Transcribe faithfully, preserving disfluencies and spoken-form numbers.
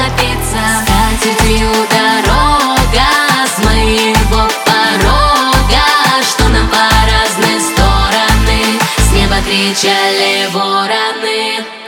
торопиться. Скатертью дорога с моего порога, что нам по разные стороны с неба кричали вороны.